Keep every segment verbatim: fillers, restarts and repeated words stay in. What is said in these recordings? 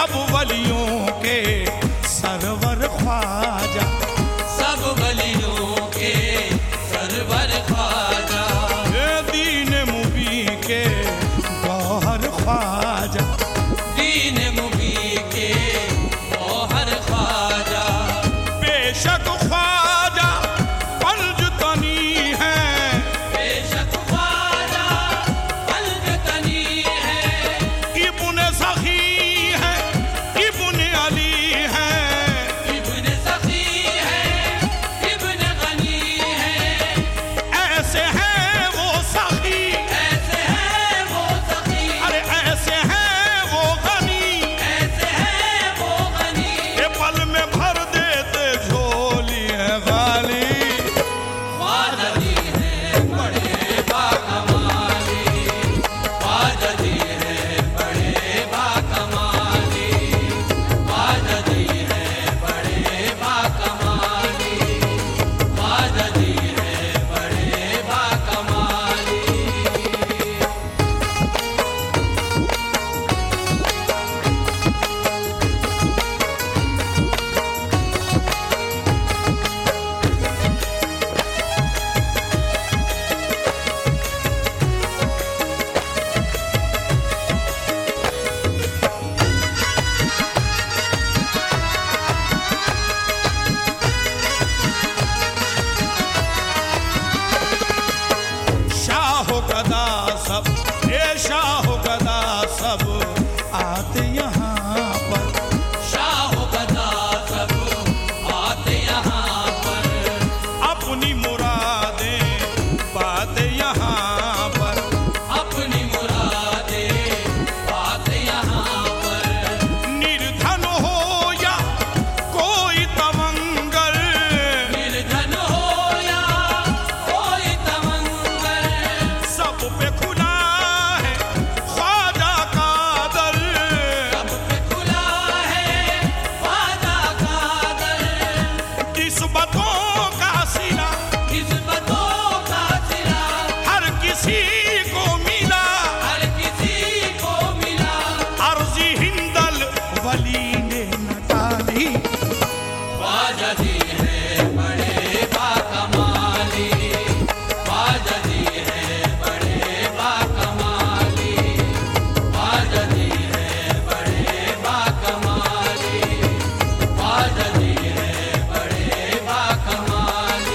सब वलियों के सरवर ख्वाजा, सब वलियों के सरवर ख्वाजा, दीन मुबी के गौहर ख्वाजा, दीन मुबी के गौहर ख्वाजा, बेशक ख्वाजा फर्ज तनी है, बेशक ख्वाजा फर्ज तनी है, इब्ने सखी है, इब्ने अली है, इब्ने सखी है, इब्ने गनी है, ऐसे हैं वो सखी, ऐसे है वो सखी, अरे ऐसे हैं वो गनी, ऐसे है वो गनी, ये पल में भर देते झोली है गाली। ख्वाजा जी है बड़े बाकमाली, ख्वाजा जी है बड़े बाकमाली, ख्वाजा जी है बड़े बाकमाली, ख्वाजा जी है बड़े बाकमाली। शाहो गदा सब, ये शाहो गदा सब आते यहाँ पर, शाह गदा सब आते यहाँ पर, अपनी मुरादें पाते यहाँ पर, अपनी मुरादें पाते यहाँ पर, निर्धन हो या कोई तमंगल, निर्धन हो या कोई तमंगल, सब पे खुला है ख्वाजा का दर, सब पे खुला है ख्वाजा का दर, किस्मतों का सिला किस्मतों का सिला हर किसी को मिला, हर किसी को मिला, अर्जी हिंदल वली ने न टाली। ख्वाजा जी है बड़े बाकमाली, ख्वाजा जी है बड़े बाकमाली, ख्वाजा जी है बड़े बाकमाली, ख्वाजा जी है बड़े बाकमाली।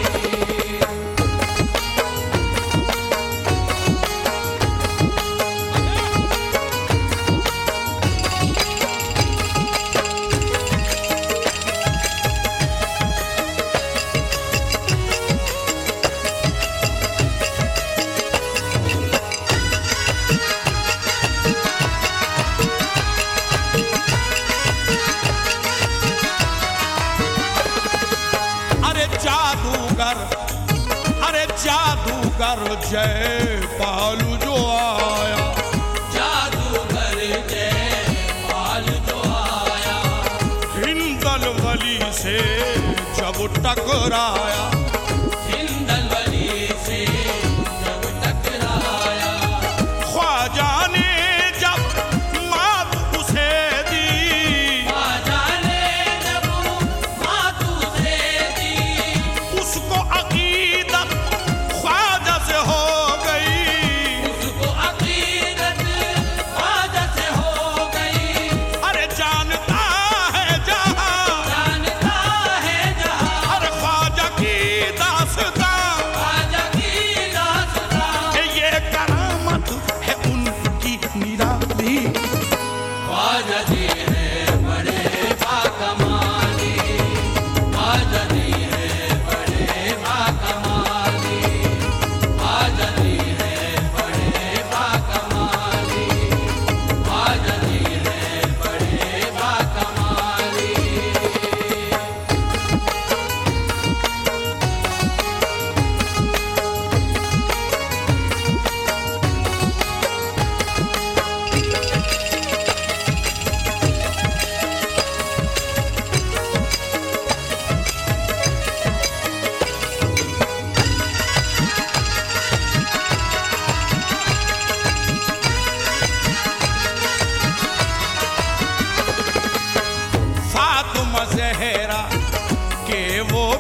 अरे जादूगर, अरे जादूगर जय पालू जो आया, जादूगर जय पाल जो आया, हिंदल वली से जब टकराया, हिंदल वली से जब टकराया, ख्वाजा ने जब मात उसे दी, ख्वाजा ने जब मात उसे दी, उसको अकीदत ख्वाजा से हो गई, उसको अकीदत ख्वाजा से हो गई, अरे जानता है जहां, जानता है जहां, अरे ख्वाजा की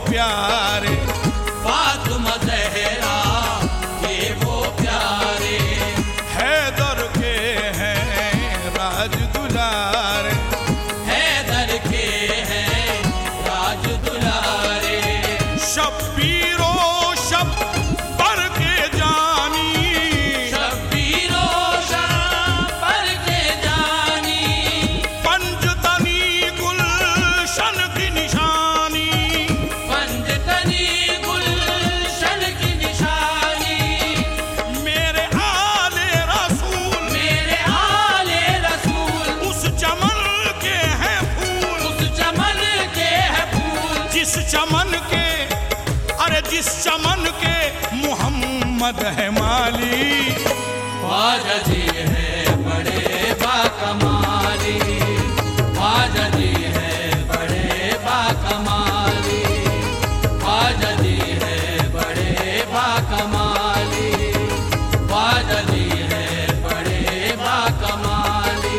प्यारे, फातिमा ज़हरा के वो प्यारे, हैदर के हैं राज दुलारे, हैदर के हैं राज दुलारे, शब्बीरो शब्बर के जानी, शब्बीरो शब्बर के जानी, पंजतनी गुलशन की निशानी, पंजतनी गुलशन की निशानी, मेरे आले रसूल, मेरे आले रसूल, उस चमन के हैं फूल, उस चमन के है फूल, जिस चमन के, अरे जिस चमन के मोहम्मद है माली। ख्वाजा जी है बड़े बाकमाली, ख्वाजा जी है बड़े बाकमाली, ख्वाजा जी है बड़े बाकमाली, ख्वाजा जी है बड़े बाकमाली।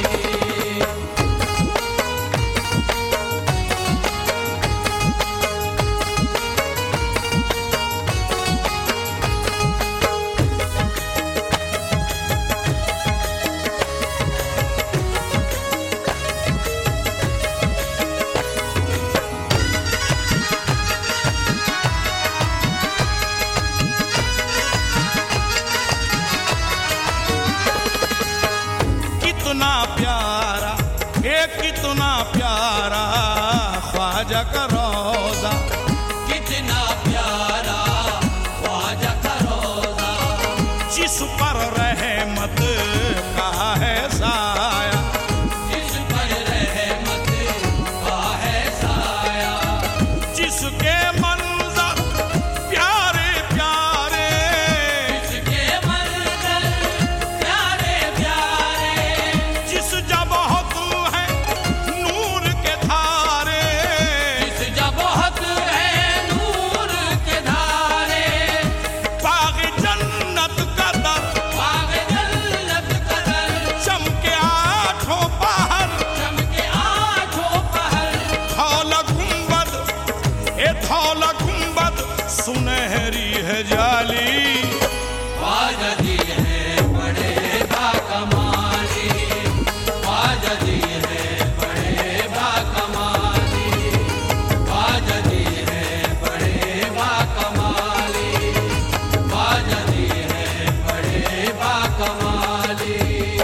कितना प्यारा, एक कितना प्यारा ख्वाजा का रोजा, कितना प्यारा ख्वाजा का रोजा, जिस पर रहमत का है साया, जिस पर रहमत का है साया, जिसके मंजर प्यारे प्यारे, जिसके मंजर प्यारे प्यारे, जिस जबहत है नूर के धारे, जिस जबहत है नूर के धारे, बाग जन्नत का दर, बाग जन्नत का दर, चमके आठों पहर, चमके आठों पहर, धौला गुंबद, ए धौला गुंबद सुनहरी है जाली। ख्वाजा जी है बड़े बाकमाली, ख्वाजा जी है बड़े बाकमाली, ख्वाजा जी है बड़े बाकमाली, ख्वाजा जी है बड़े बाकमाली।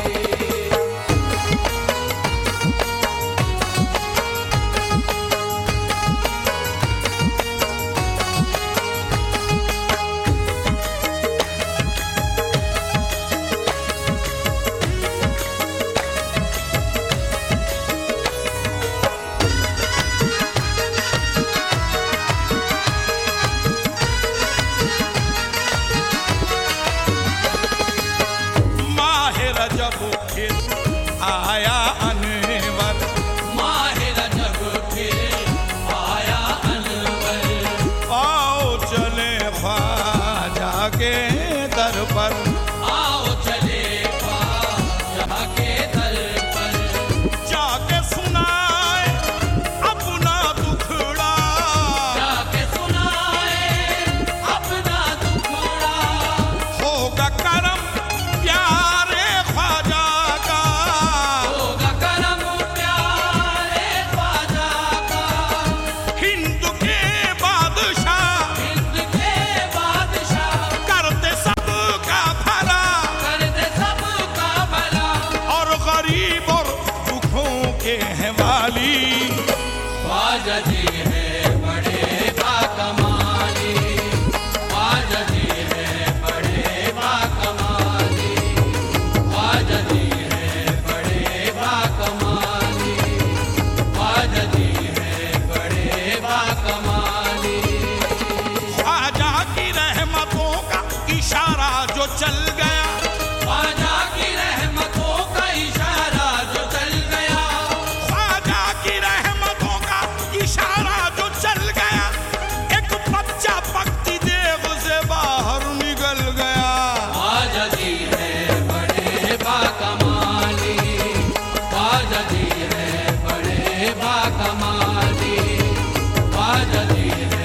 माह रजब फिर आया अनवर, माह रजब फिर आया अनवर, आओ चले ख्वाजा के दर पर, आओ चले ख्वाजा के दर पर, जाके सुनाए अपना दुखड़ा, जाके सुनाए अपना दुखड़ा, होगा करम प्यारे ख्वाजा का, होगा करम प्यारे ख्वाजा का, हिंद के बादशाह हिंद के बादशाह, करते सबका भला, करते सबका भला, और गरीब और दुखों के हैं वाली। ख्वाजा जी है बड़े बाकमाली, ख्वाजा जी है बड़े बाकमाली, ख्वाजा जी है बड़े बाकमाली, ख्वाजा जी है बड़े बाकमाली। ख्वाजा की रहमतों का इशारा जो चल गया, ख्वाजा की रहमतों का इशारा जो चल गया, ख्वाजा की रहमतों का इशारा जो चल गया, एक बच्चा पकती देव से बाहर निकल गया। ख्वाजा जी है बड़े बाकमाली, ख्वाजा जी है बड़े बाकमाली, ख्वाजा जी है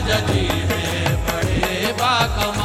राजा जी है बड़े बाकमाल।